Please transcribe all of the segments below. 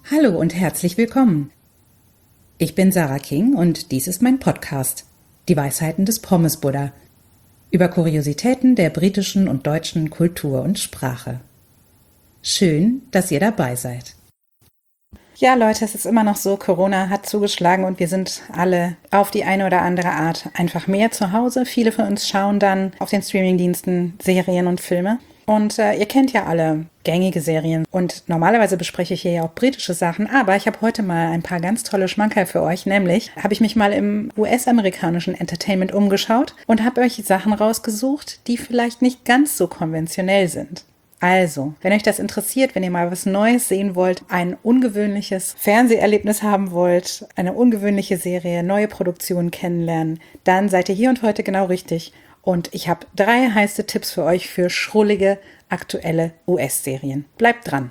Hallo und herzlich willkommen. Ich bin Sarah King und dies ist mein Podcast, Die Weisheiten des Pommes-Buddha, über Kuriositäten der britischen und deutschen Kultur und Sprache. Schön, dass ihr dabei seid. Ja, Leute, es ist immer noch so, Corona hat zugeschlagen und wir sind alle auf die eine oder andere Art einfach mehr zu Hause. Viele von uns schauen dann auf den Streamingdiensten Serien und Filme. Und ihr kennt ja alle gängige Serien und normalerweise bespreche ich hier ja auch britische Sachen, aber ich habe heute mal ein paar ganz tolle Schmankerl für euch, nämlich habe ich mich mal im US-amerikanischen Entertainment umgeschaut und habe euch Sachen rausgesucht, die vielleicht nicht ganz so konventionell sind. Also, wenn euch das interessiert, wenn ihr mal was Neues sehen wollt, ein ungewöhnliches Fernseherlebnis haben wollt, eine ungewöhnliche Serie, neue Produktionen kennenlernen, dann seid ihr hier und heute genau richtig. Und ich habe 3 heiße Tipps für euch für schrullige, aktuelle US-Serien. Bleibt dran!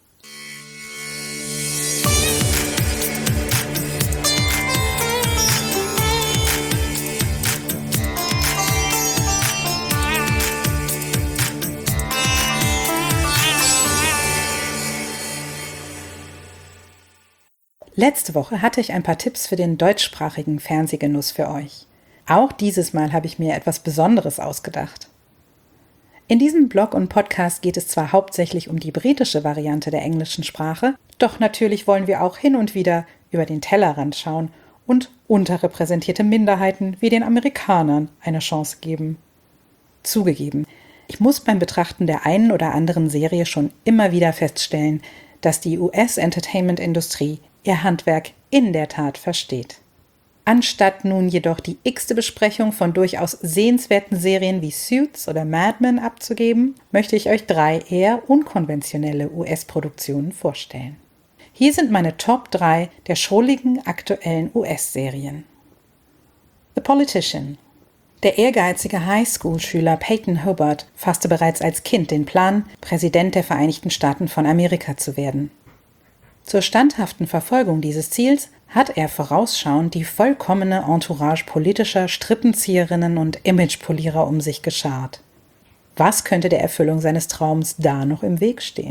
Letzte Woche hatte ich ein paar Tipps für den deutschsprachigen Fernsehgenuss für euch. Auch dieses Mal habe ich mir etwas Besonderes ausgedacht. In diesem Blog und Podcast geht es zwar hauptsächlich um die britische Variante der englischen Sprache, doch natürlich wollen wir auch hin und wieder über den Tellerrand schauen und unterrepräsentierte Minderheiten wie den Amerikanern eine Chance geben. Zugegeben, ich muss beim Betrachten der einen oder anderen Serie schon immer wieder feststellen, dass die US-Entertainment-Industrie ihr Handwerk in der Tat versteht. Anstatt nun jedoch die x-te Besprechung von durchaus sehenswerten Serien wie Suits oder Mad Men abzugeben, möchte ich euch 3 eher unkonventionelle US-Produktionen vorstellen. Hier sind meine Top 3 der schrulligen aktuellen US-Serien. The Politician. Der ehrgeizige Highschool-Schüler Peyton Hubbard fasste bereits als Kind den Plan, Präsident der Vereinigten Staaten von Amerika zu werden. Zur standhaften Verfolgung dieses Ziels hat er vorausschauend die vollkommene Entourage politischer Strippenzieherinnen und Imagepolierer um sich geschart. Was könnte der Erfüllung seines Traums da noch im Weg stehen?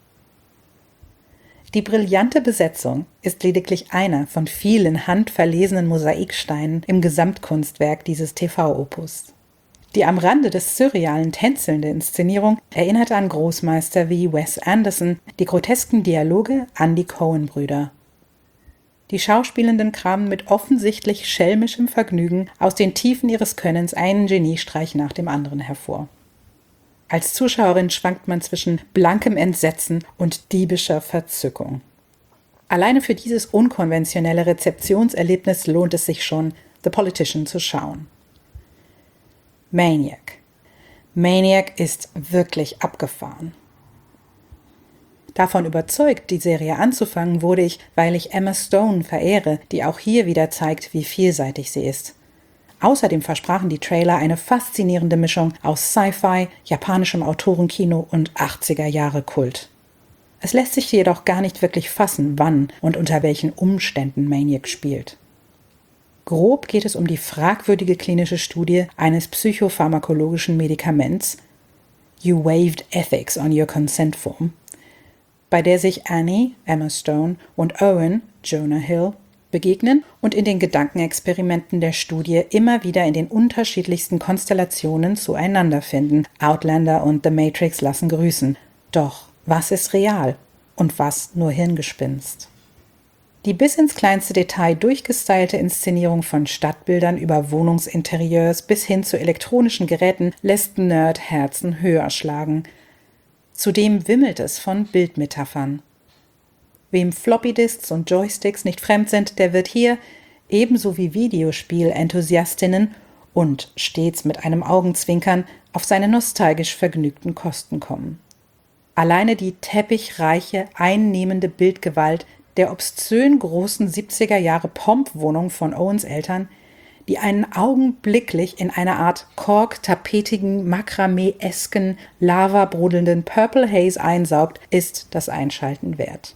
Die brillante Besetzung ist lediglich einer von vielen handverlesenen Mosaiksteinen im Gesamtkunstwerk dieses TV-Opus. Die am Rande des Surrealen tänzelnde Inszenierung erinnerte an Großmeister wie Wes Anderson, die grotesken Dialoge an die Coen-Brüder. Die Schauspielenden kramen mit offensichtlich schelmischem Vergnügen aus den Tiefen ihres Könnens einen Geniestreich nach dem anderen hervor. Als Zuschauerin schwankt man zwischen blankem Entsetzen und diebischer Verzückung. Alleine für dieses unkonventionelle Rezeptionserlebnis lohnt es sich schon, The Politician zu schauen. Maniac. Maniac ist wirklich abgefahren. Davon überzeugt, die Serie anzufangen, wurde ich, weil ich Emma Stone verehre, die auch hier wieder zeigt, wie vielseitig sie ist. Außerdem versprachen die Trailer eine faszinierende Mischung aus Sci-Fi, japanischem Autorenkino und 80er-Jahre-Kult. Es lässt sich jedoch gar nicht wirklich fassen, wann und unter welchen Umständen Maniac spielt. Grob geht es um die fragwürdige klinische Studie eines psychopharmakologischen Medikaments, You waived ethics on your consent form, bei der sich Annie, Emma Stone, und Owen, Jonah Hill, begegnen und in den Gedankenexperimenten der Studie immer wieder in den unterschiedlichsten Konstellationen zueinander finden. Outlander und The Matrix lassen grüßen. Doch was ist real und was nur Hirngespinst? Die bis ins kleinste Detail durchgestylte Inszenierung von Stadtbildern über Wohnungsinterieurs bis hin zu elektronischen Geräten lässt Nerdherzen höher schlagen. Zudem wimmelt es von Bildmetaphern. Wem Floppydisks und Joysticks nicht fremd sind, der wird hier, ebenso wie Videospiel-Enthusiastinnen und stets mit einem Augenzwinkern, auf seine nostalgisch vergnügten Kosten kommen. Alleine die teppichreiche, einnehmende Bildgewalt der obszön großen 70er-Jahre-Pomp-Wohnung von Owens Eltern, die einen augenblicklich in eine Art kork-tapetigen, makramee-esken, lavabrodelnden Purple Haze einsaugt, ist das Einschalten wert.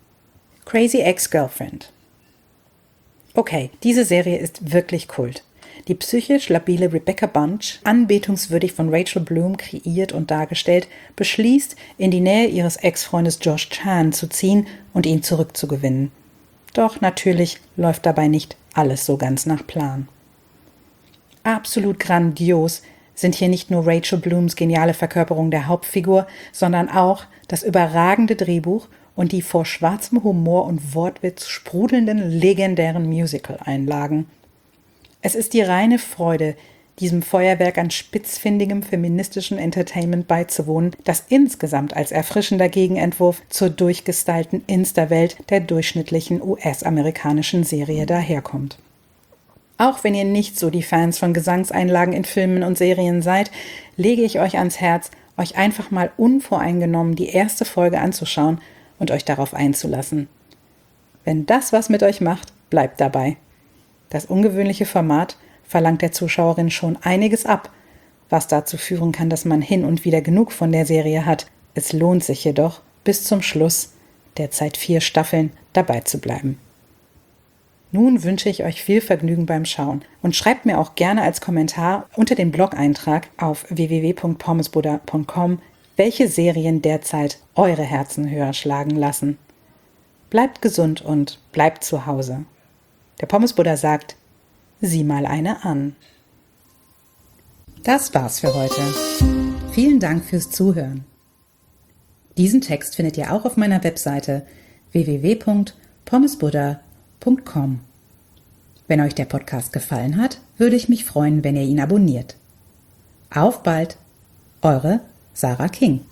Crazy Ex-Girlfriend. Okay, diese Serie ist wirklich Kult. die psychisch labile Rebecca Bunch, anbetungswürdig von Rachel Bloom kreiert und dargestellt, beschließt, in die Nähe ihres Ex-Freundes Josh Chan zu ziehen und ihn zurückzugewinnen. Doch natürlich läuft dabei nicht alles so ganz nach Plan. Absolut grandios sind hier nicht nur Rachel Blooms geniale Verkörperung der Hauptfigur, sondern auch das überragende Drehbuch und die vor schwarzem Humor und Wortwitz sprudelnden legendären Musical-Einlagen. Es ist die reine Freude, diesem Feuerwerk an spitzfindigem feministischen Entertainment beizuwohnen, das insgesamt als erfrischender Gegenentwurf zur durchgestylten Insta-Welt der durchschnittlichen US-amerikanischen Serie daherkommt. Auch wenn ihr nicht so die Fans von Gesangseinlagen in Filmen und Serien seid, lege ich euch ans Herz, euch einfach mal unvoreingenommen die erste Folge anzuschauen und euch darauf einzulassen. Wenn das was mit euch macht, bleibt dabei. Das ungewöhnliche Format verlangt der Zuschauerin schon einiges ab, was dazu führen kann, dass man hin und wieder genug von der Serie hat. Es lohnt sich jedoch, bis zum Schluss, derzeit 4 Staffeln, dabei zu bleiben. Nun wünsche ich euch viel Vergnügen beim Schauen und schreibt mir auch gerne als Kommentar unter den Blog-Eintrag auf www.pommesbuddha.com, welche Serien derzeit eure Herzen höher schlagen lassen. Bleibt gesund und bleibt zu Hause. Der Pommesbuddha sagt, sieh mal eine an. Das war's für heute. Vielen Dank fürs Zuhören. Diesen Text findet ihr auch auf meiner Webseite www.pommesbuddha.com. Wenn euch der Podcast gefallen hat, würde ich mich freuen, wenn ihr ihn abonniert. Auf bald, eure Sarah King.